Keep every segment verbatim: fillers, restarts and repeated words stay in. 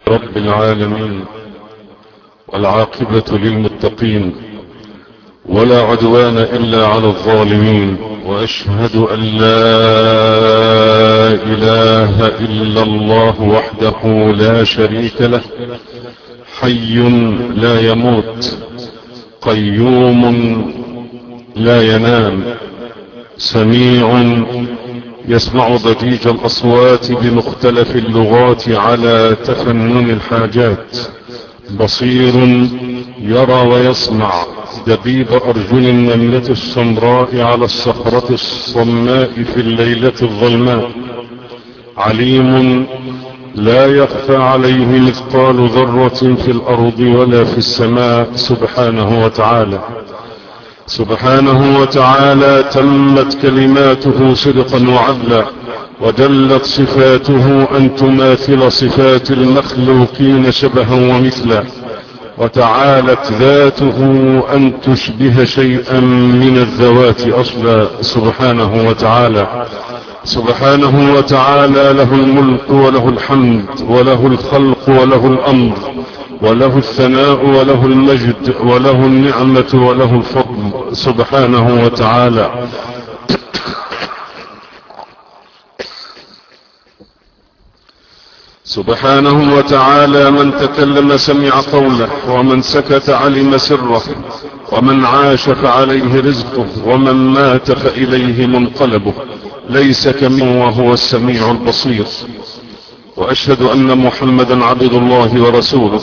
رب العالمين، والعاقبة للمتقين، ولا عدوان إلا على الظالمين، وأشهد أن لا إله إلا الله وحده لا شريك له، حي لا يموت، قيوم لا ينام، سميع يسمع ضجيج الأصوات بمختلف اللغات على تفنن الحاجات، بصير يرى ويسمع دبيب أرجل النملة السمراء على الصخرة الصماء في الليلة الظلماء، عليم لا يخفى عليه مثقال ذرة في الأرض ولا في السماء سبحانه وتعالى. سبحانه وتعالى تمت كلماته صدقا وعدلا، ودلت صفاته أن تماثل صفات المخلوقين شبها ومثلا، وتعالت ذاته أن تشبه شيئا من الذوات أصلا سبحانه وتعالى. سبحانه وتعالى له الملك وله الحمد وله الخلق وله الأمر وله الثناء وله المجد وله النعمة وله الفضل سبحانه وتعالى. سبحانه وتعالى من تكلم سمع قوله، ومن سكت علم سره، ومن عاش فعليه رزقه، ومن مات فإليه منقلبه، ليس كمثله وهو السميع البصير. وأشهد أن محمدا عبد الله ورسوله،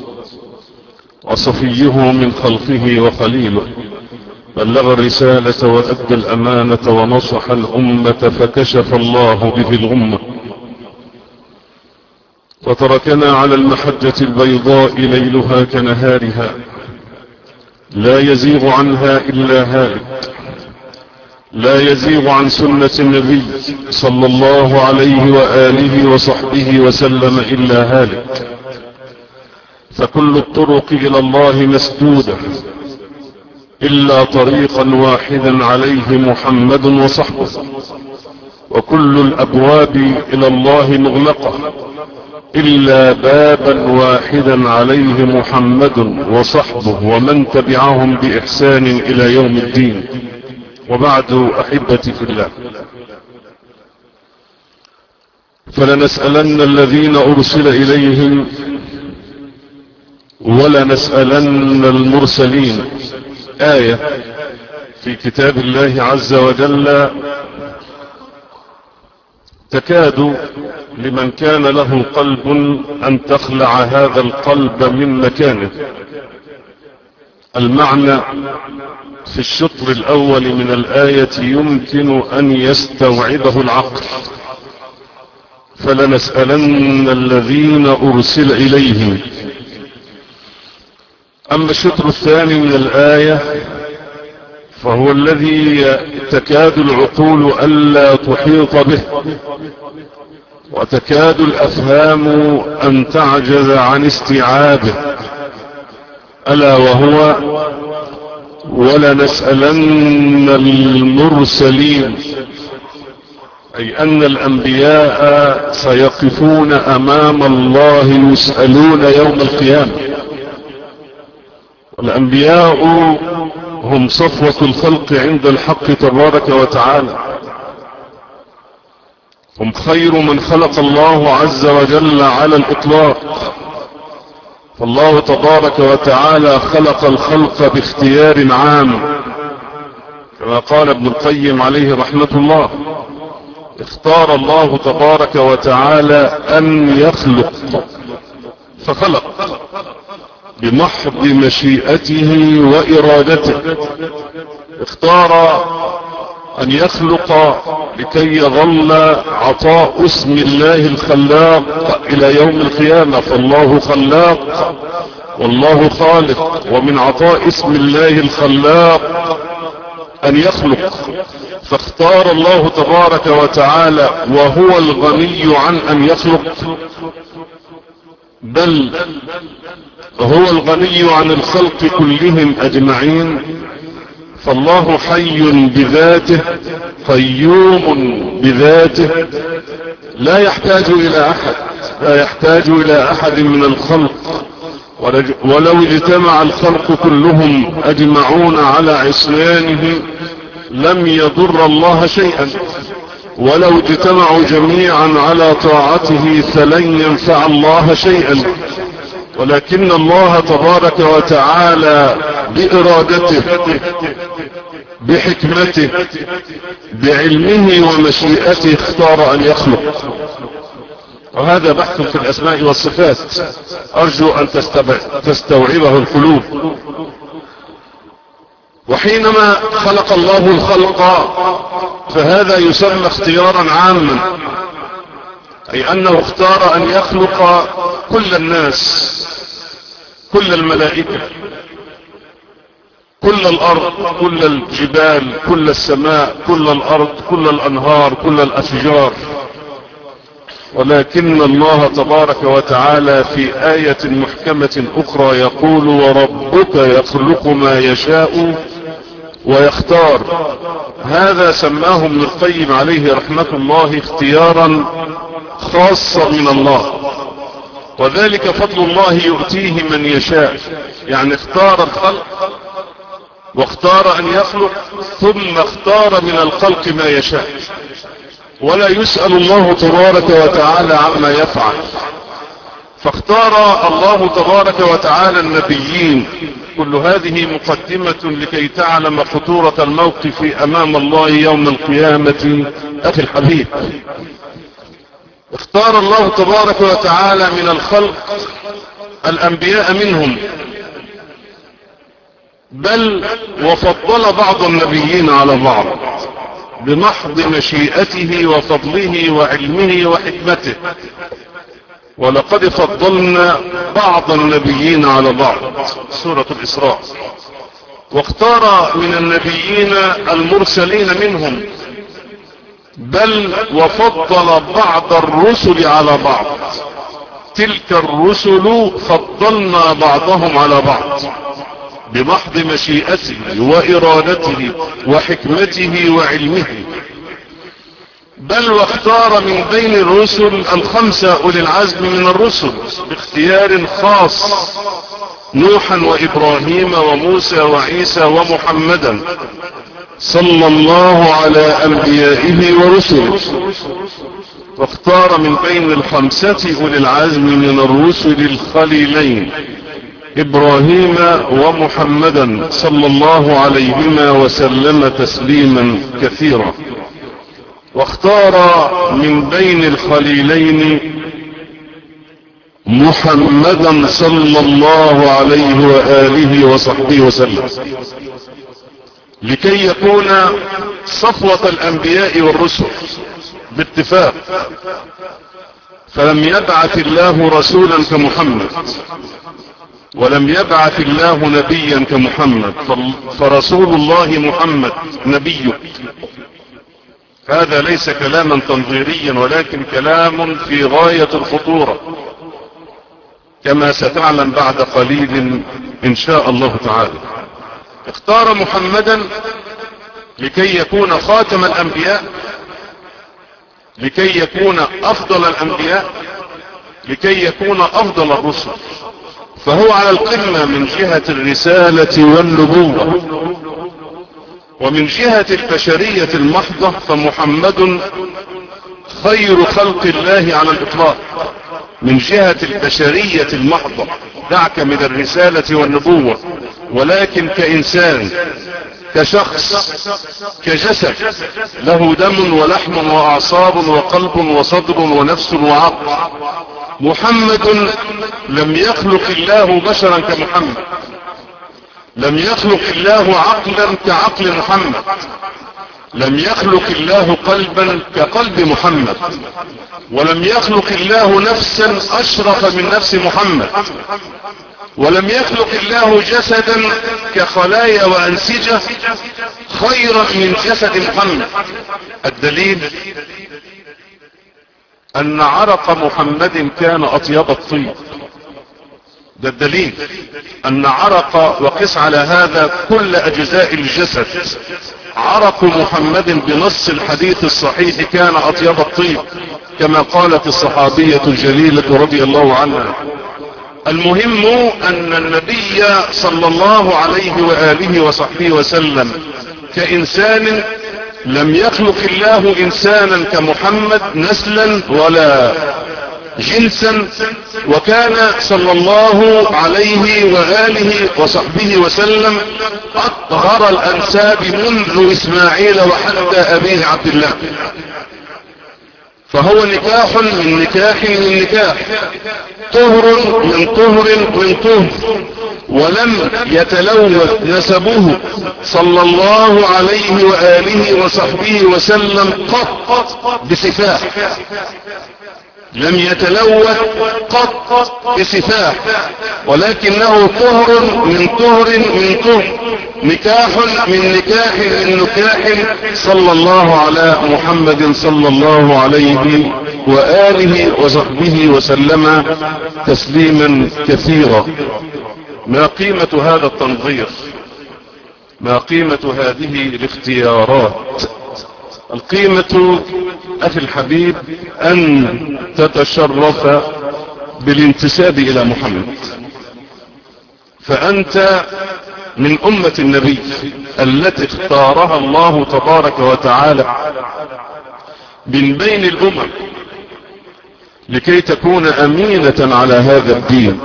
وصفيه من خلقه وخليله، بلغ الرسالة وأدى الأمانة ونصح الأمة فكشف الله به الغمة، وتركنا على المحجة البيضاء ليلها كنهارها، لا يزيغ عنها إلا هالك، لا يزيغ عن سنة النبي صلى الله عليه وآله وصحبه وسلم إلا هالك. فكل الطرق إلى الله مسدودة إلا طريقا واحدا عليه محمد وصحبه، وكل الأبواب إلى الله مغلقة إلا بابا واحدا عليه محمد وصحبه ومن تبعهم بإحسان إلى يوم الدين. وبعد أحبتي في الله، فلنسألن الذين أرسل إليهم ولنسألن المرسلين. آية في كتاب الله عز وجل تكاد لمن كان له قلب أن تخلع هذا القلب من مكانه. المعنى في الشطر الأول من الآية يمكن أن يستوعبه العقل، فلنسألن الذين أرسل إليهم. أما الشطر الثاني من الآية فهو الذي تكاد العقول ألا تحيط به، وتكاد الأفهام أن تعجز عن استيعابه، ألا وهو ولنسألن المرسلين، أي أن الأنبياء سيقفون أمام الله يسألون يوم القيامة. والأنبياء هم صفوة الخلق عند الحق تبارك وتعالى، هم خير من خلق الله عز وجل على الإطلاق. فالله تبارك وتعالى خلق الخلق باختيار عام، كما قال ابن القيم عليه رحمة الله: اختار الله تبارك وتعالى أن يخلق فخلق بمحض مشيئته وإرادته. اختار أن يخلق لكي يظل عطاء اسم الله الخلاق إلى يوم القيامة، فالله خلاق والله خالق، ومن عطاء اسم الله الخلاق أن يخلق. فاختار الله تبارك وتعالى وهو الغني عن أن يخلق، بل هو الغني عن الخلق كلهم أجمعين. فالله حي بذاته قيوم بذاته، لا يحتاج إلى أحد، لا يحتاج الى احد من الخلق، ولو اجتمع الخلق كلهم اجمعون على عصيانه لم يضر الله شيئا، ولو اجتمعوا جميعا على طاعته فلن ينفع الله شيئا، ولكن الله تبارك وتعالى بإرادته بحكمته بعلمه ومشيئته اختار أن يخلق. وهذا بحث في الأسماء والصفات أرجو أن تستوعبه القلوب. وحينما خلق الله الخلق فهذا يسمى اختيارا عاما، أي أنه اختار أن يخلق كل الناس، كل الملائكة، كل الأرض، كل الجبال، كل السماء، كل الأرض، كل الأنهار، كل الأشجار. ولكن الله تبارك وتعالى في آية محكمة أخرى يقول: وربك يخلق ما يشاء ويختار. هذا سماه ابن القيم عليه رحمة الله اختيارا خاصا من الله، وذلك فضل الله يؤتيه من يشاء. يعني اختار الخلق واختار أن يخلق، ثم اختار من الخلق ما يشاء، ولا يسأل الله تبارك وتعالى عما يفعل. فاختار الله تبارك وتعالى النبيين. كل هذه مقدمة لكي تعلم خطورة الموقف أمام الله يوم القيامة. أخي الحبيب، اختار الله تبارك وتعالى من الخلق الأنبياء منهم، بل وفضل بعض النبيين على بعض بمحض مشيئته وفضله وعلمه وحكمته. ولقد فضلنا بعض النبيين على بعض، سورة الإسراء. واختار من النبيين المرسلين منهم، بل وفضل بعض الرسل على بعض. تلك الرسل فضلنا بعضهم على بعض بمحض مشيئته وإرادته وحكمته وعلمه. بل واختار من بين الرسل الخمسة أولي العزم من الرسل باختيار خاص: نوحا وإبراهيم وموسى وعيسى ومحمدا صلى الله على أنبيائه ورسله. واختار من بين الخمسة أولي العزم من الرسل الخليلين: إبراهيم ومحمدا صلى الله عليهما وسلم تسليما كثيرا. واختار من بين الخليلين محمدا صلى الله عليه وآله وصحبه وسلم، لكي يكون صفوة الأنبياء والرسل باتفاق. فلم يبعث الله رسولا كمحمد، ولم يبعث الله نبيا كمحمد، فرسول الله محمد نبيه. هذا ليس كلاما تنظيريا، ولكن كلام في غاية الخطورة، كما ستعلم بعد قليل إن شاء الله تعالى. اختار محمدا لكي يكون خاتم الأنبياء، لكي يكون أفضل الأنبياء، لكي يكون أفضل الرسل. فهو على القمة من جهة الرسالة والنبوة. ومن جهة البشرية المحضة فمحمد خير خلق الله على الإطلاق. من جهة البشرية المحضة، دعك من الرسالة والنبوة، ولكن كإنسان، كشخص، كجسد له دم ولحم وأعصاب وقلب وصدر ونفس وعقل. محمد لم يخلق الله بشرا كمحمد، لم يخلق الله عقلا كعقل محمد، لم يخلق الله قلبا كقلب محمد، ولم يخلق الله نفسا أشرف من نفس محمد، ولم يخلق الله جسدا كخلايا وأنسجة خيرا من جسد محمد. الدليل أن عرق محمد كان أطيب الطيب. ده الدليل أن عرق، وقس على هذا كل أجزاء الجسد، عرق محمد بنص الحديث الصحيح كان أطيب الطيب. كما قالت الصحابية الجليلة رضي الله عنها. المهم أن النبي صلى الله عليه وآله وصحبه وسلم كإنسان لم يخلق الله إنسانا كمحمد نسلا ولا جنسا، وكان صلى الله عليه وآله وصحبه وسلم أطهر الأنساب منذ إسماعيل وحتى أبيه عبد الله، فهو نكاح من نكاح من نكاح، طهر من طهر من طهر، ولم يتلوث نسبه صلى الله عليه وآله وصحبه وسلم قط بسفاح، لم يتلوث قط بسفاح، ولكنه طهر من طهر من طهر، نكاح من نكاح من نكاح، صلى الله على محمد صلى الله عليه وآله وصحبه وسلم تسليما كثيرا. ما قيمة هذا التنظير؟ ما قيمة هذه الاختيارات؟ القيمة أخي الحبيب أن تتشرف بالانتساب إلى محمد، فأنت من أمة النبي التي اختارها الله تبارك وتعالى من بين الأمم لكي تكون أمينة على هذا الدين،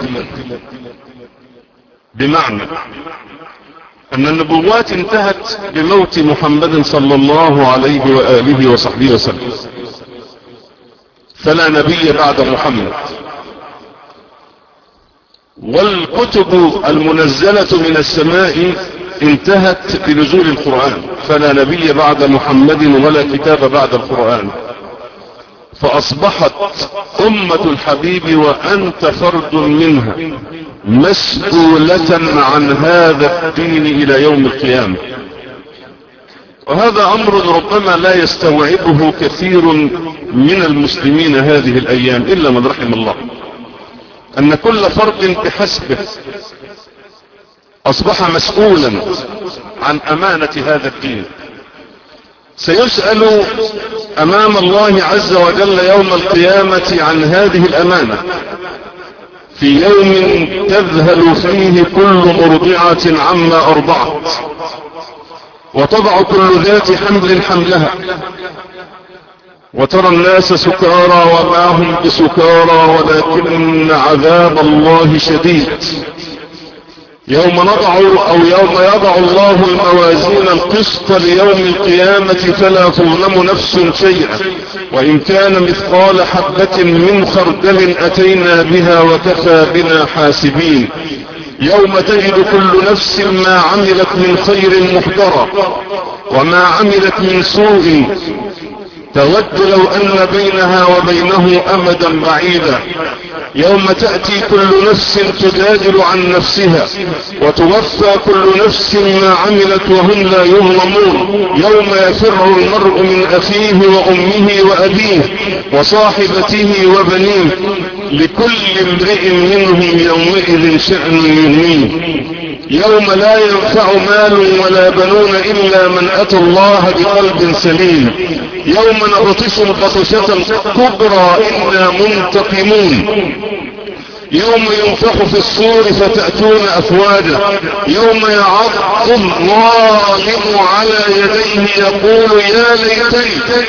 بمعنى أن النبوات انتهت بموت محمد صلى الله عليه وآله وصحبه وسلم، فلا نبي بعد محمد، والكتب المنزلة من السماء انتهت بنزول القرآن، فلا نبي بعد محمد ولا كتاب بعد القرآن، فأصبحت أمة الحبيب وأنت فرد منها مسؤولة عن هذا الدين إلى يوم القيامة. وهذا أمر ربما لا يستوعبه كثير من المسلمين هذه الأيام إلا من رحم الله، أن كل فرد بحسبه أصبح مسؤولا عن أمانة هذا الدين، سيسأل أمام الله عز وجل يوم القيامة عن هذه الأمانة، في يوم تذهل فيه كل مرضعة عما أرضعت، وتضع كل ذات حمل حملها، وترى الناس سكارى وما هم بسكارى ولكن عذاب الله شديد. يوم نضع أو يوم يضع الله الموازين القسط ليوم القيامة فلا تظلم نفس شيئا، وإن كان مثقال حبة من خردل أتينا بها وكفى بنا حاسبين. يوم تجد كل نفس ما عملت من خير محضرا وما عملت من سوء تود لو أن بينها وبينه أمدا بعيدا. يوم تأتي كل نفس تجادل عن نفسها وتوفى كل نفس ما عملت وهم لا يظلمون. يوم يفر المرء من أخيه وأمه وأبيه وصاحبته وبنيه لكل امرئ منهم يومئذ شأن يغنيه. يوم لا ينفع مال ولا بنون إلا من أتى الله بقلب سليم. يوم نبطش البطشة الكبرى إنا منتقمون. يوم ينفخ في الصور فتأتون أفواجا. يوم يعض الظالم على يديه يقول يا ليتني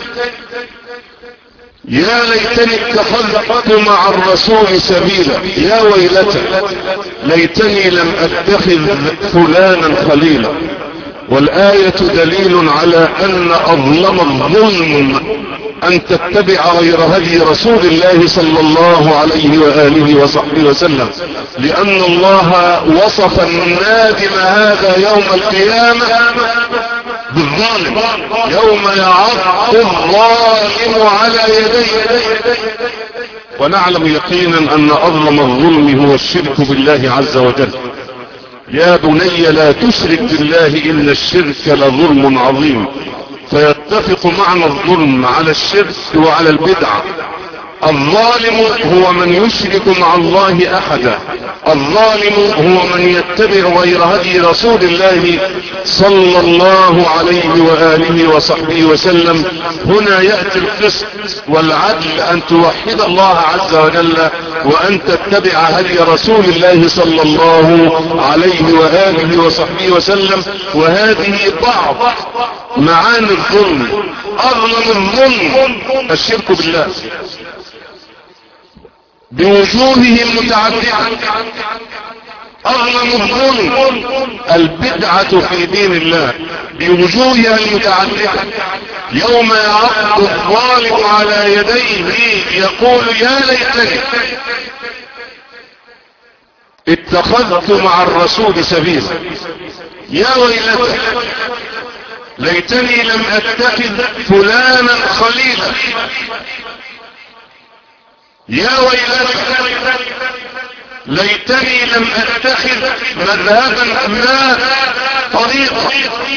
يا ليتني اتخذت مع الرسول سبيلا يا ويلتى ليتني لم اتخذ فلانا خليلا. والآية دليل على أن أظلم الظلم أن تتبع غير هدي رسول الله صلى الله عليه وآله وصحبه وسلم، لأن الله وصف النادم هذا يوم القيامة بالظالم. يوم يعض الظالم على يديه. ونعلم يقينا أن أظلم الظلم هو الشرك بالله عز وجل. يا بني لا تشرك بالله إن الشرك لظلم عظيم. فيتفق معنى الظلم على الشرك وعلى البدعة. الظالم هو من يشرك مع الله أحدا الظالم هو من يتبع غير هدي رسول الله صلى الله عليه وآله وصحبه وسلم. هنا يأتي القسط والعدل، أن توحد الله عز وجل وأن تتبع هدي رسول الله صلى الله عليه وآله وصحبه وسلم. وهذه بعض معاني الظلم. أظلم الظلم الشرك بالله بوجوهه المتعددة. أظلم الظلم البدعة في دين الله بوجوهها المتعددة. يوم يعض الظالم على يديه يقول يا ليتني اتخذت مع الرسول سبيلا، يا ويلتي ليتني لم اتخذ فلانا خليلا، يا ويلتي ليتني لم اتخذ مذهبا ما طريقا،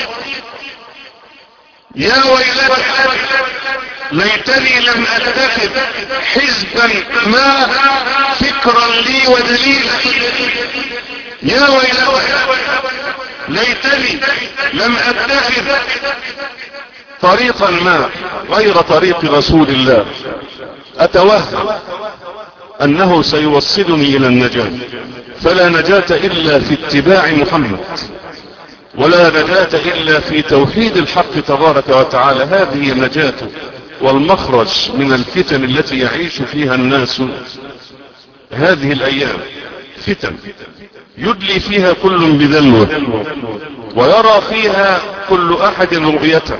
يا ويلتي ليتني لم اتخذ حزبا ما فكرا لي ودليلا، يا ويلتي ليتني لم اتخذ طريقا ما غير طريق رسول الله اتوهم انه سيوصلني الى النجاة. فلا نجاة الا في اتباع محمد، ولا نجاة الا في توحيد الحق تبارك وتعالى. هذه النجاة والمخرج من الفتن التي يعيش فيها الناس هذه الايام. فتن يدلي فيها كل بدلوه، ويرى فيها كل احد رؤيته،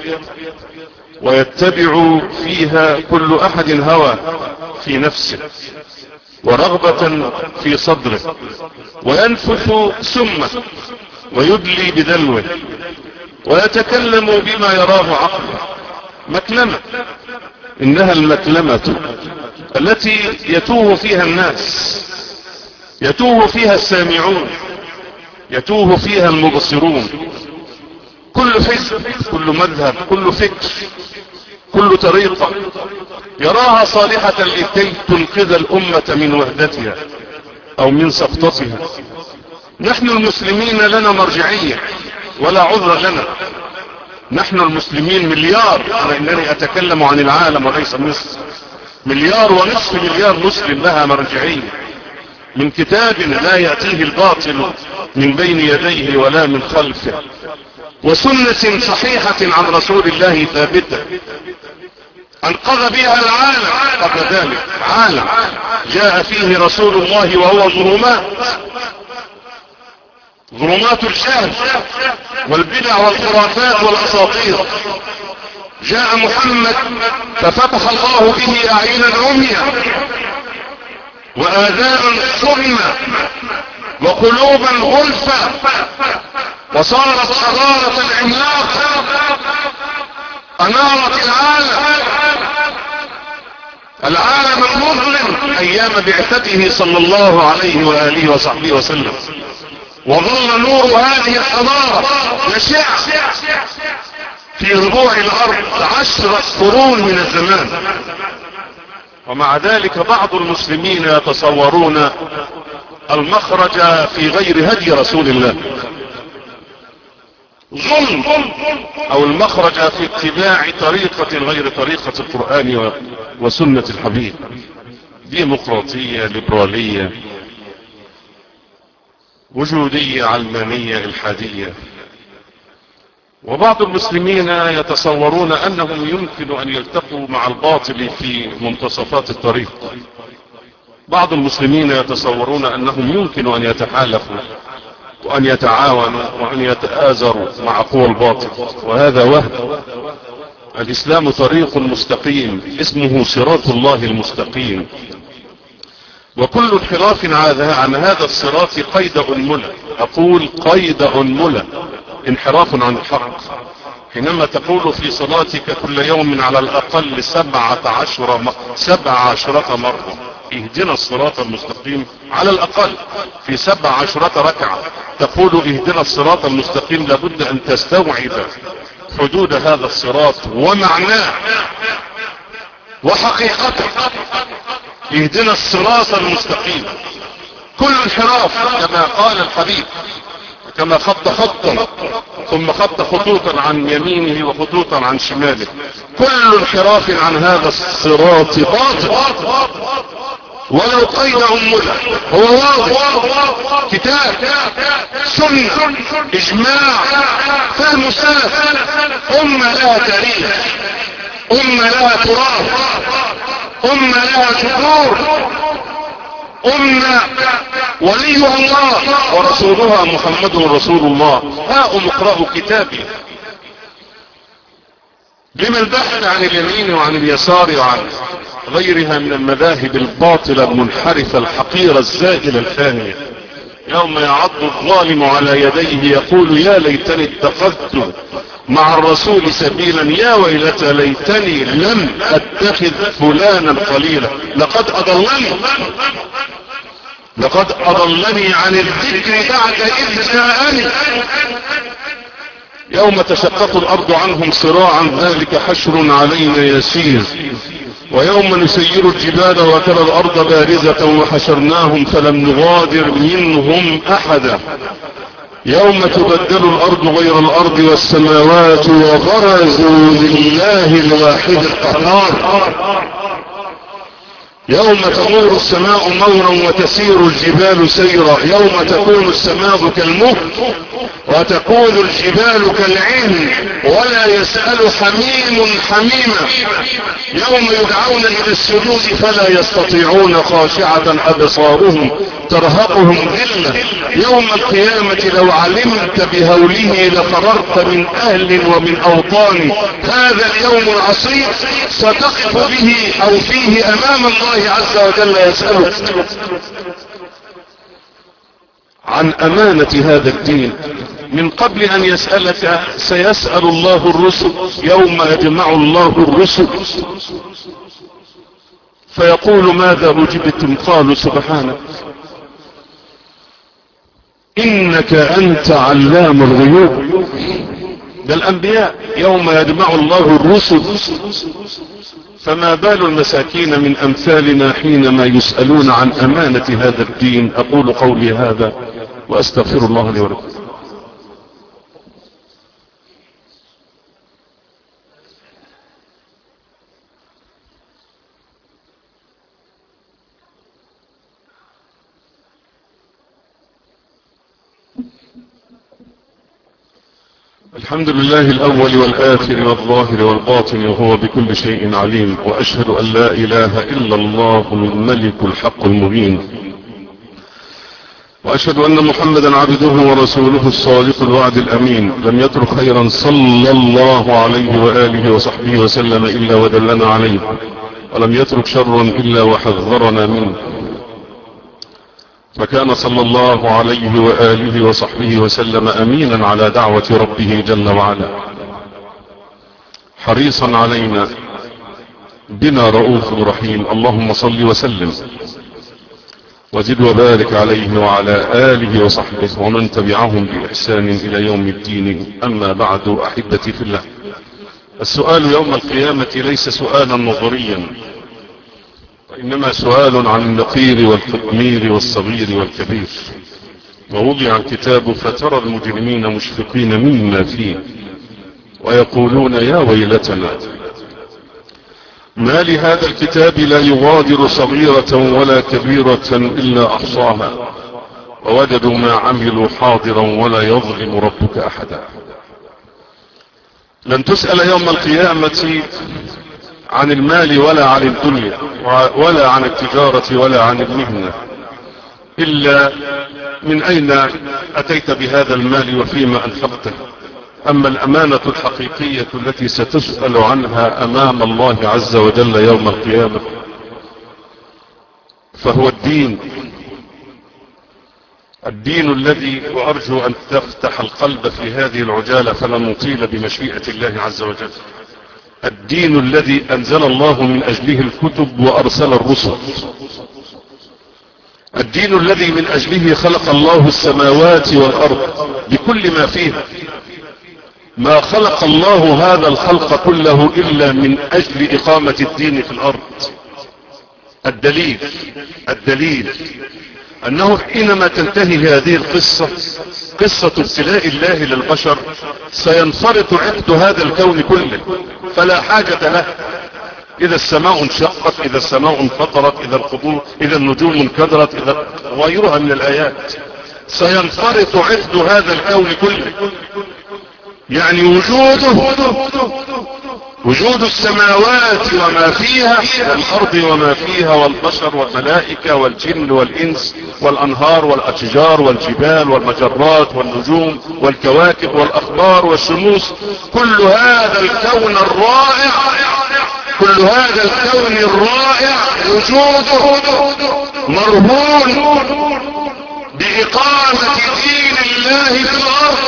ويتبع فيها كل احد هوى في نفسه ورغبة في صدره، وينفث سمه ويدلي بدلوه، ويتكلم بما يراه عقله. مكلمة، انها المكلمة التي يتوه فيها الناس، يتوه فيها السامعون، يتوه فيها المبصرون. كل حزب، كل مذهب، كل فكر، كل طريقة يراها صالحة لكي تنقذ الأمة من وحدتها أو من سقطتها. نحن المسلمين لنا مرجعية ولا عذر لنا. نحن المسلمين مليار، لأنني أتكلم عن العالم وليس مصر، مليار ونصف مليار مسلم لها مرجعية من كتاب لا يأتيه الباطل من بين يديه ولا من خلفه، وسنة صحيحة عن رسول الله ثابتة انقذ بها العالم. قبل ذلك عالم جاء فيه رسول الله وهو ظلمات، ظلمات الجهل والبدع والخرافات والاساطير. جاء محمد ففتح الله به اعينا عميا واذانا صما وقلوبا غلفا، وصارت حضارة العملاق انارت العالم العالم المظلم ايام بعثته صلى الله عليه وآله وصحبه وسلم. وظل نور هذه الحضارة يشع في ربوع الارض عشرة قرون من الزمان. ومع ذلك بعض المسلمين يتصورون المخرج في غير هدي رسول الله، ظلم، او المخرج في اتباع طريقة غير طريقة القرآن وسنة الحبيب. ديمقراطية، ليبرالية، وجودية، علمانية، الحادية. وبعض المسلمين يتصورون انهم يمكن ان يلتقوا مع الباطل في منتصفات الطريق. بعض المسلمين يتصورون انهم يمكن ان يتحالفوا وان يتعاونوا وان يتآزروا مع قوى الباطل، وهذا وهم. الاسلام طريق مستقيم اسمه صراط الله المستقيم، وكل انحراف عن هذا الصراط قيد أنملة. اقول قيد أنملة، انحراف عن الحق. حينما تقول في صلاتك كل يوم على الاقل سبعة عشر م... سبع عشرة مرة اهدنا الصراط المستقيم، على الاقل في سبع عشرة ركعة تقول اهدنا الصراط المستقيم، لابد ان تستوعب حدود هذا الصراط ومعناه وحقيقته. اهدنا الصراط المستقيم كل انحراف كما قال الحبيب، كما خط خطا ثم خط خطوطا عن يمينه وخطوطا عن شماله، كل انحراف عن هذا الصراط باطل ولو قيد أمنا. هو واضح، كتاب سنة اجماع فهم سلف، أمة لها تاريخ، أمة لها تراث، أمة لها جذور، أمة وليها الله ورسولها محمد رسول الله. هاؤم اقرأوا كتابي. لما البحث عن اليمين وعن اليسار وعن غيرها من المذاهب الباطلة المنحرفة الحقيرة الزائلة الفانية؟ يوم يعض الظالم على يديه يقول يا ليتني اتخذت مع الرسول سبيلا، يا ويلتى ليتني لم اتخذ فلانا قليلا، لقد اضلني لقد اضلني عن الذكر بعد اذ جاءني. يوم تشقق الارض عنهم صراعا ذلك حشر علينا يسير، ويوم نسير الجبال وترى الارض بارزة وحشرناهم فلم نغادر منهم احدا. يوم تبدل الارض غير الارض والسماوات وبرزوا لله الواحد القهار. يوم تمور السماء مورا وتسير الجبال سيرا، يوم تكون السماء كالمهل وتكون الجبال كالعهن ولا يسأل حميم حميما. يوم يدعون الى السجود فلا يستطيعون خاشعة ابصارهم ترهقهم ذلة. يوم القيامة لو علمت بهوله لفررت من اهل ومن اوطان. هذا اليوم العصيب ستقف به او فيه امام الله عز وجل يسألك عن امانة هذا الدين. من قبل ان يسألك سيسأل الله الرسل، يوم يجمع الله الرسل فيقول ماذا أجبتم؟ قالوا سبحانك إنك أنت علام الغيوب. ده الأنبياء يوم يجمع الله الرسل، فما بال المساكين من أمثالنا حينما يسألون عن أمانة هذا الدين. أقول قولي هذا وأستغفر الله لي ولكم. الحمد لله الأول والآخر والظاهر والباطن وهو بكل شيء عليم، وأشهد أن لا إله إلا الله الملك الحق المبين، وأشهد أن محمدا عبده ورسوله الصادق الوعد الأمين. لم يترك خيرا صلى الله عليه وآله وصحبه وسلم إلا ودلنا عليه، ولم يترك شرا إلا وحذرنا منه. فكان صلى الله عليه وآله وصحبه وسلم أمينا على دعوة ربه جل وعلا، حريصا علينا، بنا رؤوف رحيم. اللهم صل وسلم وزد وبارك عليه وعلى آله وصحبه ومن تبعهم بإحسان إلى يوم الدين. أما بعد، أحبتي في الله، السؤال يوم القيامة ليس سؤالا نظريا، وإنما سؤال عن النقير والقطمير والصغير والكبير. ووضع الكتاب فترى المجرمين مشفقين مما فيه ويقولون يا ويلتنا ما لهذا الكتاب لا يغادر صغيرة ولا كبيرة إلا أحصاها ووجدوا ما عملوا حاضرا ولا يظلم ربك أحدا. لن تسأل يوم القيامة عن المال ولا عن الدنيا ولا عن التجارة ولا عن المهنة، إلا من أين أتيت بهذا المال وفيما أنفقته. أما الأمانة الحقيقية التي ستسأل عنها أمام الله عز وجل يوم القيامة فهو الدين، الدين الذي، وأرجو أن تفتح القلب في هذه العجالة فلا نطيل بمشيئة الله عز وجل، الدين الذي أنزل الله من أجله الكتب وأرسل الرسل، الدين الذي من أجله خلق الله السماوات والأرض بكل ما فيها. ما خلق الله هذا الخلق كله إلا من أجل إقامة الدين في الأرض. الدليل الدليل انه حينما تنتهي هذه القصة، قصة ابتلاء الله للبشر، سينفرط عقد هذا الكون كله فلا حاجة له. اذا السماء انشقت، اذا السماء انفطرت، اذا القبور، اذا النجوم انكدرت، اذا غيرها من الايات، سينفرط عقد هذا الكون كله. يعني وجوده، وجود السماوات وما فيها والارض وما فيها والبشر والملائكة والجن والانس والانهار والاشجار والجبال والمجرات والنجوم والكواكب والاقمار والشموس، كل هذا الكون الرائع، كل هذا الكون الرائع وجوده مرهون بإقامة دين الله في الأرض.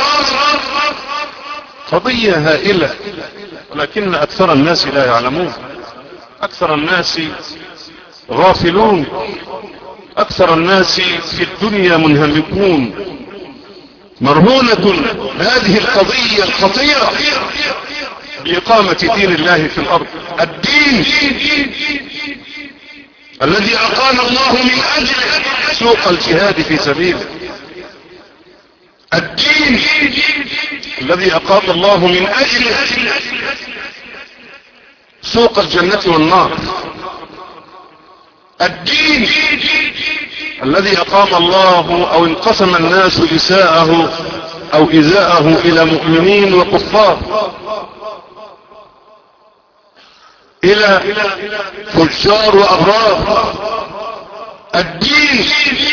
قضية هائلة، ولكن أكثر الناس لا يعلمون، أكثر الناس غافلون، أكثر الناس في الدنيا منهمكون. مرهونة هذه القضية الخطيرة بإقامة دين الله في الأرض. الدين الذي أقام الله من أجله سوق الجهاد في سبيله، الدين الذي أقام الله من أجله سوق الجنة والنار، الدين الذي أقام الله أو انقسم الناس إساءه أو إزاءه إلى مؤمنين وكفار، إلى فجار وأبرار. الدين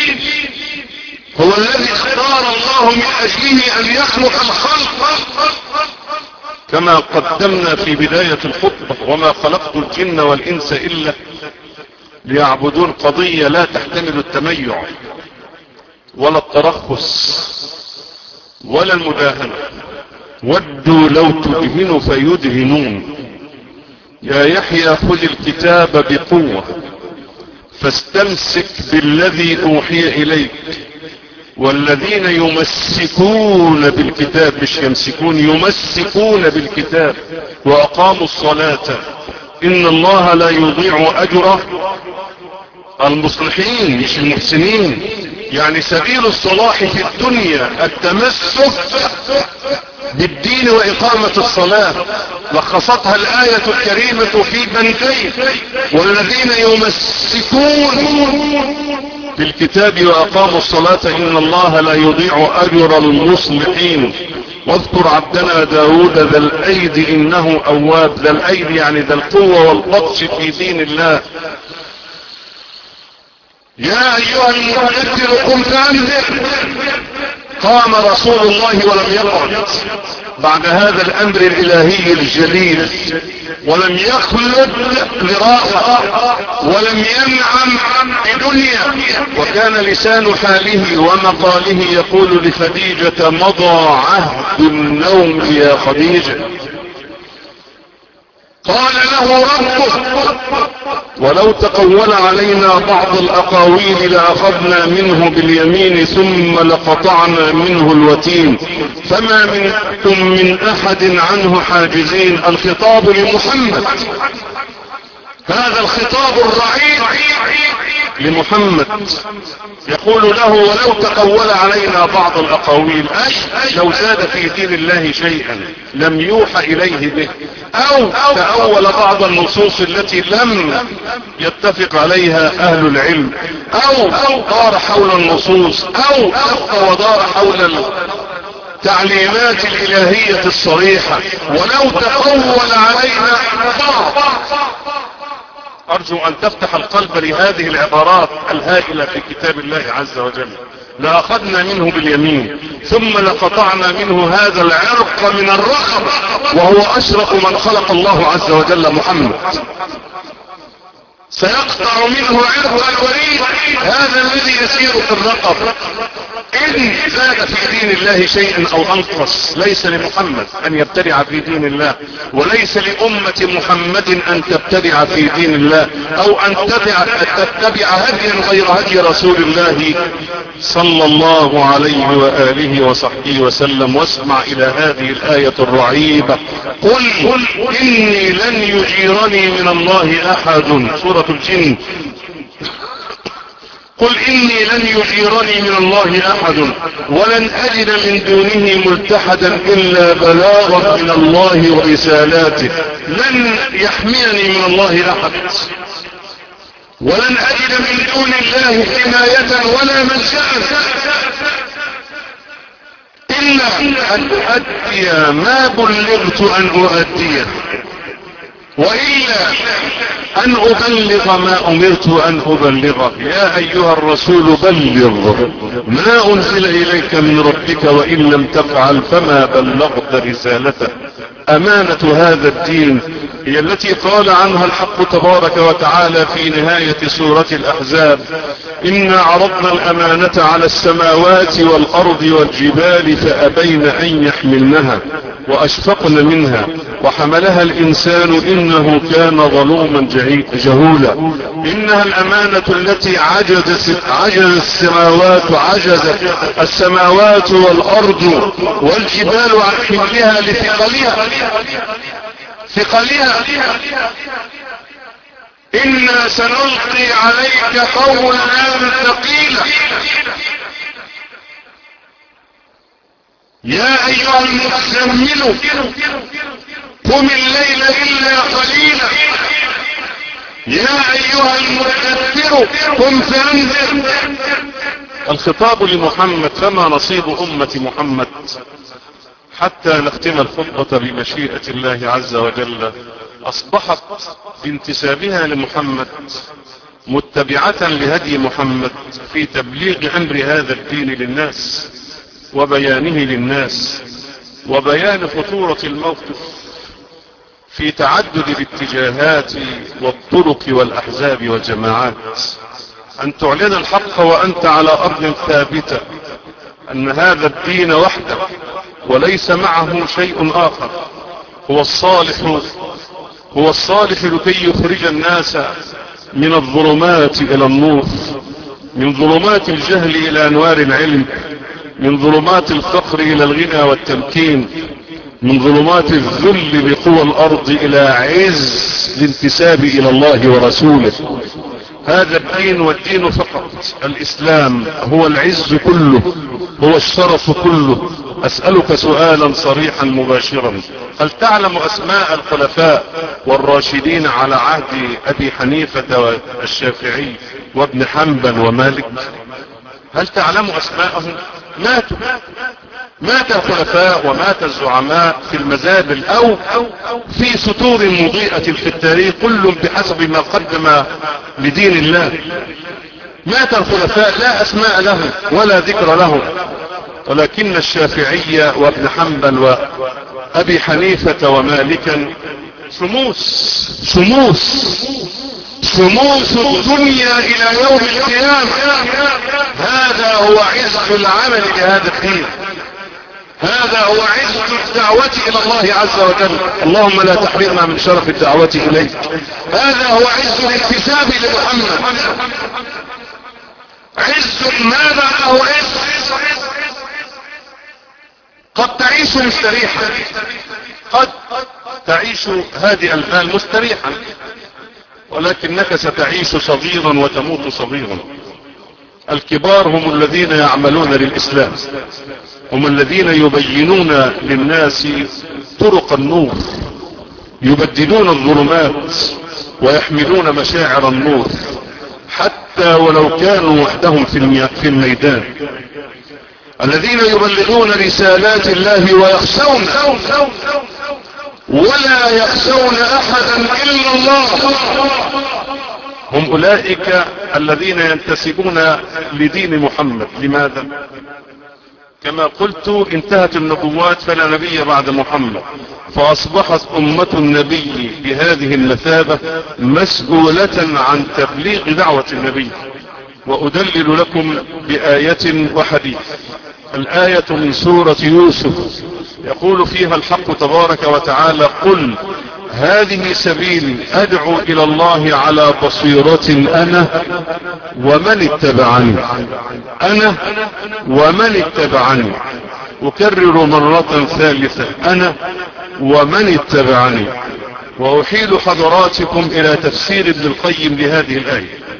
هو الذي اختار الله من أجله أن يخلق الخلق، كما قدمنا في بداية الخطبة: وما خلقت الجن والإنس إلا ليعبدون. قضية لا تحتمل التميع ولا الترخص ولا المداهنة. ودوا لو تدهنوا فيدهنون. يا يحيى خذ الكتاب بقوة فاستمسك بالذي أوحي إليك، والذين يمسكون بالكتاب، مش يمسكون، يمسكون بالكتاب وأقاموا الصلاة إن الله لا يضيع أجر المصلحين مش المحسنين. يعني سبيل الصلاح في الدنيا التمسك بالدين وإقامة الصلاة، لخصتها الآية الكريمة في بنتين: والذين يمسكون بالكتاب وأقاموا الصلاة إن الله لا يضيع أجر المصلحين. واذكر عبدنا داود ذا الأيد إنه أواب. ذا الأيد يعني ذا القوة والبطش في دين الله. يا أيها المدثر قم فأنذر. قام رسول الله ولم يقعد بعد هذا الأمر الإلهي الجليل، ولم يخلد لراحة، ولم ينعم بدنيا، وكان لسان حاله ومقاله يقول لخديجة: مضى عهد النوم يا خديجة. قال له ربه: ولو تقول علينا بعض الأقاويل لأخذنا منه باليمين ثم لقطعنا منه الوتين فما منكم من أحد عنه حاجزين. الخطاب لمحمد، هذا الخطاب الرعيد لمحمد، يقول له: ولو تقول علينا بعض الأقاويل، أي لو زاد في دين الله شيئا لم يوحى إليه به، أو تأول بعض النصوص التي لم يتفق عليها أهل العلم، أو دار حول النصوص، أو أبقى ودار حول التعليمات الإلهية الصريحة. ولو تقول علينا بعض. أرجو أن تفتح القلب لهذه العبارات الهائلة في كتاب الله عز وجل: لأخذنا منه باليمين ثم لقطعنا منه هذا العرق من الرقبة، وهو أشرف من خلق الله عز وجل محمد. سيقطع منه عرق الوريد، هذا الذي يسير في الرقب. إن زاد في دين الله شيئا أو أنقص ليس لمحمد أن يبتدع في دين الله، وليس لأمة محمد أن تبتدع في دين الله، أو أن تتبع هديا غير هدي رسول الله صلى الله عليه وآله وصحبه وسلم. واسمع إلى هذه الآية الرعيبة: قل إني لن يجيرني من الله أحد. سورة الجن. قل إني لن يجيرني من الله أحد ولن أجد من دونه ملتحدا إلا بلاغا من الله ورسالاته. لن يحميني من الله أحد ولن أجد من دون الله حماية ولا ملجأ إلا أن أؤدي ما بلغت أن أؤديه، وإلا أن أبلغ ما أمرت أن أبلغه. يا أيها الرسول بلغ ما أنزل إليك من ربك وإن لم تفعل فما بلغت رسالته. أمانة هذا الدين هي التي قال عنها الحق تبارك وتعالى في نهاية سورة الأحزاب: إنا عرضنا الأمانة على السماوات والأرض والجبال فأبين أن يحملنها وأشفقن منها وحملها الإنسان إنه كان ظلوما جهولا. إنها الأمانة التي عجزت عجز السماوات عجزت السماوات والأرض والجبال عن حملها لثقلها ثقلها. إنا سنلقي عليك قولا ثقيلا. يا أيها المزمل قم الليل إلا قليلا. يا أيها المدثر قم فأنذر. الخطاب لمحمد: فما نصيب أمة محمد؟ حتى نختم الخطبة بمشيئة الله عز وجل. أصبحت بانتسابها لمحمد متبعة لهدي محمد في تبليغ أمر هذا الدين للناس وبيانه للناس وبيان خطورة الموقف في تعدد الاتجاهات والطرق والأحزاب والجماعات. أن تعلن الحق وأنت على أرض ثابتة أن هذا الدين وحده وليس معه شيء آخر، هو الصالح هو الصالح لكي يخرج الناس من الظلمات إلى النور، من ظلمات الجهل إلى أنوار العلم، من ظلمات الفقر إلى الغنى والتمكين، من ظلمات الذل بقوى الأرض إلى عز الانتساب إلى الله ورسوله. هذا الدين والدين فقط، الإسلام هو العز كله، هو الشرف كله. أسألك سؤالا صريحا مباشرا: هل تعلم أسماء الخلفاء والراشدين على عهد أبي حنيفة والشافعي وابن حنبل ومالك؟ هل تعلم أسماءهم؟ ماتوا مات الخلفاء ومات الزعماء في المزابل أو في سطور مضيئة في التاريخ، كل بحسب ما قدم لدين الله. مات الخلفاء لا أسماء لهم ولا ذكر لهم، ولكن الشافعية وابن حنبل وأبي حنيفة ومالكا شموس شموس شموس الدنيا إلى يوم القيامة. هذا هو عز العمل لهذا الدين، هذا هو عز الدعوة إلى الله عز وجل. اللهم لا تحرمنا من شرف الدعوة إليك. هذا هو عز الانتساب لمحمد، عز ماذا له عز. قد تعيش مستريحا، قد تعيش هادئ البال مستريحا، ولكنك ستعيش صغيرا وتموت صغيرا. الكبار هم الذين يعملون للإسلام، هم الذين يبينون للناس طرق النور، يبددون الظلمات ويحملون مشاعر النور حتى ولو كانوا وحدهم في الميدان. الذين يبلغون رسالات الله ويخشون ولا يخشون أحدا إلا الله. هم أولئك الذين ينتسبون لدين محمد. لماذا؟ كما قلت انتهت النبوات فلا نبي بعد محمد، فأصبحت أمة النبي بهذه المثابة مسؤولة عن تبليغ دعوة النبي. وأدلل لكم بآية وحديث. الآية من سورة يوسف يقول فيها الحق تبارك وتعالى: قل هذه سبيلي أدعو إلى الله على بصيرة أنا ومن اتبعني. أنا ومن اتبعني. أكرر مرة ثالثة: أنا ومن اتبعني. وأحيل حضراتكم إلى تفسير ابن القيم لهذه الآية.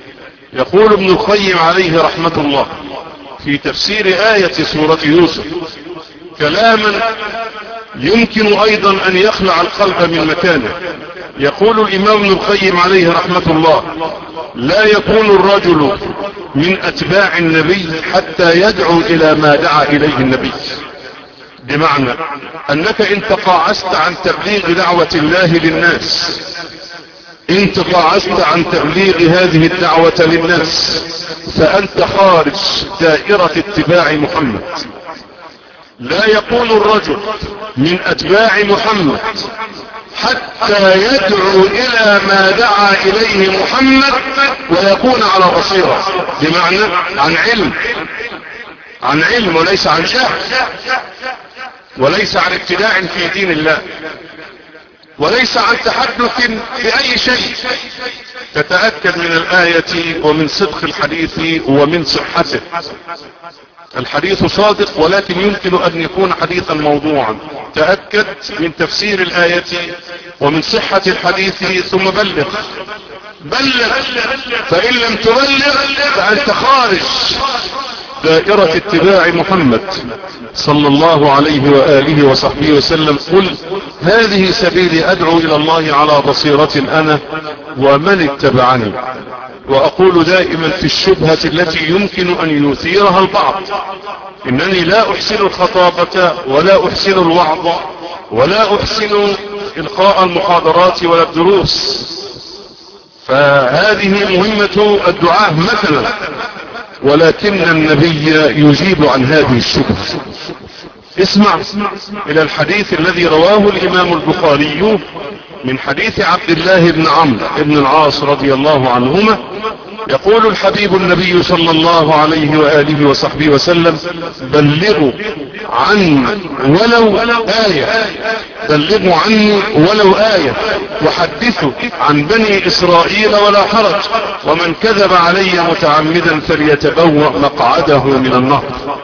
يقول ابن القيم عليه رحمة الله في تفسير آية سورة يوسف كلاما يمكن أيضا أن يخلع القلب من مكانه. يقول الإمام ابن القيم عليه رحمة الله: لا يكون الرجل من أتباع النبي حتى يدعو إلى ما دعا إليه النبي. بمعنى أنك إن تقاعست عن تبليغ دعوة الله للناس، إن تقاعست عن تبليغ هذه الدعوة للناس، فأنت خارج دائرة اتباع محمد. لا يكون الرجل من أتباع محمد حتى يدعو إلى ما دعا إليه محمد ويكون على بصيرة، بمعنى عن علم، عن علم وليس عن جهل، وليس عن ابتداع في دين الله، وليس عن تحدث بأي شيء. تتأكد من الآية ومن صدق الحديث ومن صحته. الحديث صادق ولكن يمكن أن يكون حديثا موضوعا. تأكد من تفسير الآية ومن صحة الحديث ثم بلغ بلغ فإن لم تبلغ فأنت خارج دائرة اتباع محمد صلى الله عليه وآله وصحبه وسلم. قل هذه سبيلي أدعو إلى الله على بصيرة أنا ومن اتبعني. وأقول دائما في الشبهة التي يمكن أن يثيرها البعض: إنني لا أحسن الخطابة ولا أحسن الوعظ ولا أحسن إلقاء المحاضرات ولا الدروس، فهذه مهمة الدعاة مثلا، ولكن النبي يجيب عن هذه الشبهة. اسمع إلى الحديث الذي رواه الإمام البخاري من حديث عبد الله بن عمرو بن العاص رضي الله عنهما. يقول الحبيب النبي صلى الله عليه وآله وصحبه وسلم: بلغوا عني ولو آية، بلغوا عني ولو آية، وحدثوا عن بني إسرائيل ولا حرج، ومن كذب علي متعمدا فليتبوأ مقعده من النار.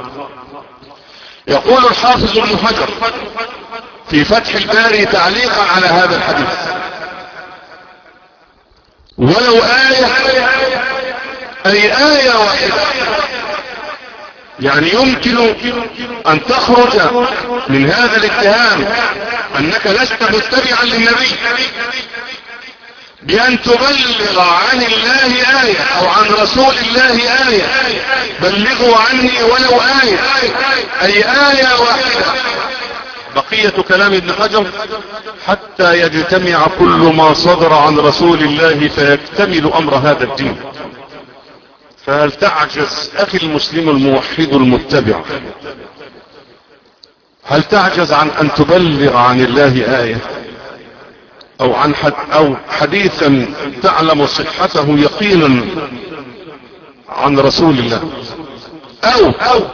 يقول الحافظ ابن حجر في فتح الباري تعليقا على هذا الحديث: ولو آية أي آية واحدة، يعني يمكن أن تخرج من هذا الاتهام أنك لست متبعا للنبي بأن تبلغ عن الله آية أو عن رسول الله آية. بلغوا عني ولو آية أي آية واحدة. بقية كلام ابن حجر: حتى يجتمع كل ما صدر عن رسول الله فيكتمل أمر هذا الدين. فهل تعجز أخي المسلم الموحد المتبع، هل تعجز عن أن تبلغ عن الله آية أو عن حد أو حديثا تعلم صحته يقينا عن رسول الله، أو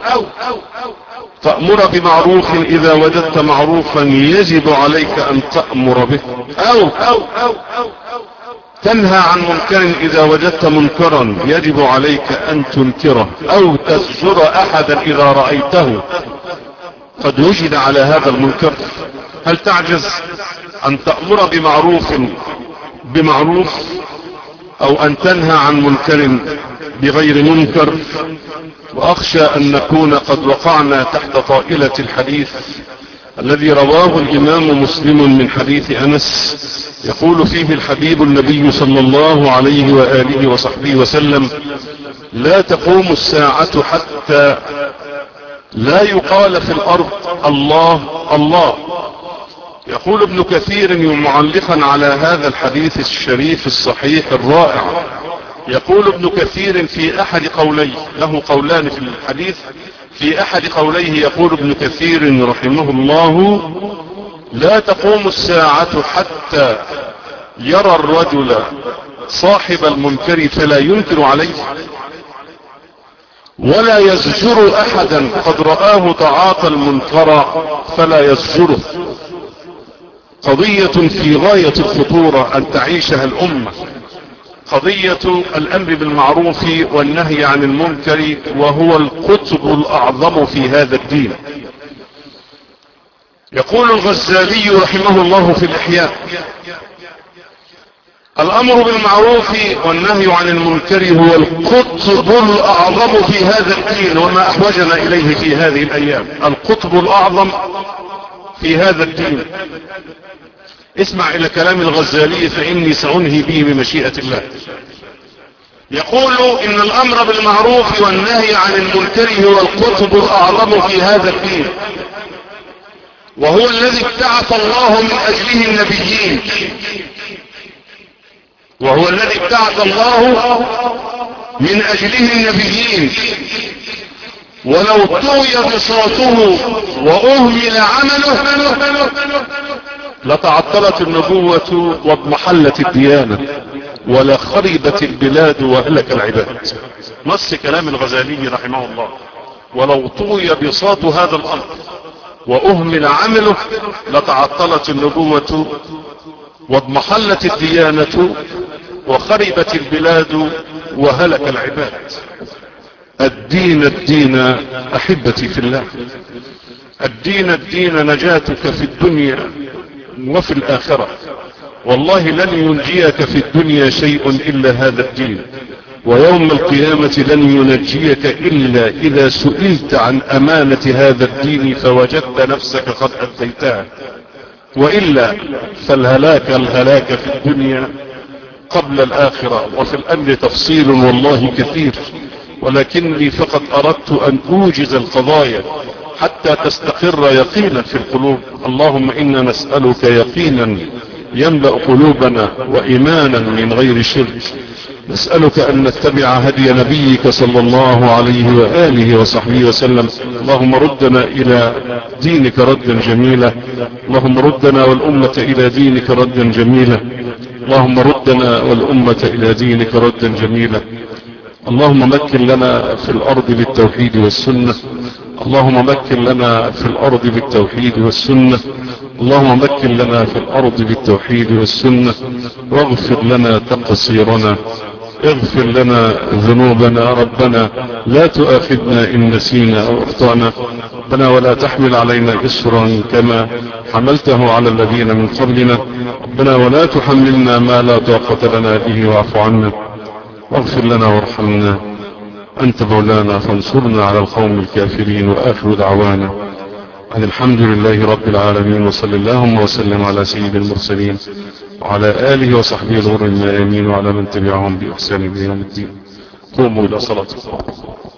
تأمر بمعروف إذا وجدت معروفا يجب عليك أن تأمر به، أو تنهى عن منكر إذا وجدت منكرا يجب عليك أن تنكره، أو تزجر أحدا إذا رأيته قد وجد على هذا المنكر؟ هل تعجز أن تأمر بمعروف بمعروف أو أن تنهى عن منكر بغير منكر؟ وأخشى أن نكون قد وقعنا تحت طائلة الحديث الذي رواه الإمام مسلم من حديث أنس، يقول فيه الحبيب النبي صلى الله عليه وآله وصحبه وسلم: لا تقوم الساعة حتى لا يقال في الأرض الله الله. يقول ابن كثير معلقا على هذا الحديث الشريف الصحيح الرائع، يقول ابن كثير في أحد قوليه، له قولان في الحديث، في أحد قوليه يقول ابن كثير رحمه الله: لا تقوم الساعة حتى يرى الرجل صاحب المنكر فلا ينكر عليه، ولا يزجر أحدا قد رآه تعاطى المنكر فلا يزجره. قضية في غاية الخطورة أن تعيشها الأمة، قضية الأمر بالمعروف والنهي عن المنكر، وهو القطب الأعظم في هذا الدين. يقول الغزالي رحمه الله في الإحياء: الامر بالمعروف والنهي عن المنكر هو القطب الاعظم في هذا الدين، وما احوجنا اليه في هذه الايام. القطب الاعظم في هذا الدين. اسمع الى كلام الغزالي فاني سأنهي به بمشيئة الله. يقول ان الامر بالمعروف والنهي عن المنكر هو القطب الاعظم في هذا الدين، وهو الذي ابتعث الله من اجله النبيين، وهو الذي ابتعث الله من اجله النبيين. ولو طوي بساطه واهمل عمله لتعطلت النبوة واضمحلت الديانة ولا خربت البلاد وهلك العباد. نص كلام الغزالي رحمه الله. ولو طوي بساط هذا الامر واهمل عمله لتعطلت النبوة واضمحلت الديانة وخربت البلاد وهلك العباد. الدين الدين احبتي في الله، الدين الدين نجاتك في الدنيا وفي الاخرة. والله لن ينجيك في الدنيا شيء الا هذا الدين، ويوم القيامة لن ينجيك الا اذا سئلت عن امانة هذا الدين فوجدت نفسك قد اديتها، والا فالهلاك الهلاك في الدنيا قبل الاخرة. وفي الامر تفصيل والله كثير، ولكني فقط اردت ان اوجز القضايا حتى تستقر يقينا في القلوب. اللهم انا نسألك يقينا يملأ قلوبنا وايمانا من غير شرك. نسألك ان نتبع هدي نبيك صلى الله عليه وآله وصحبه وسلم. اللهم ردنا الى دينك ردا جميلا، اللهم ردنا والامة الى دينك ردا جميلا، اللهم ردنا والامة الى دينك ردا جميلا. اللهم مكن لنا في الارض بالتوحيد والسنة، اللهم مكن لنا في الارض بالتوحيد والسنة، اللهم مكن لنا في الارض بالتوحيد والسنة، واغفر لنا تقصيرنا، اغفر لنا ذنوبنا. ربنا لا تؤاخذنا ان نسينا او اخطأنا، ربنا ولا تحمل علينا إصرا كما حملته على الذين من قبلنا، ربنا ولا تحملنا ما لا طاقة لنا به واعف عنا واغفر لنا وارحمنا، أنت مولانا فانصرنا على القوم الكافرين. وآخر دعوانا أن الحمد لله رب العالمين، وصلى اللهم وسلم على سيد المرسلين وعلى آله وصحبه الغر الميامين وعلى من تبعهم بإحسان إلى يوم الدين. قوموا إلى صلاتكم.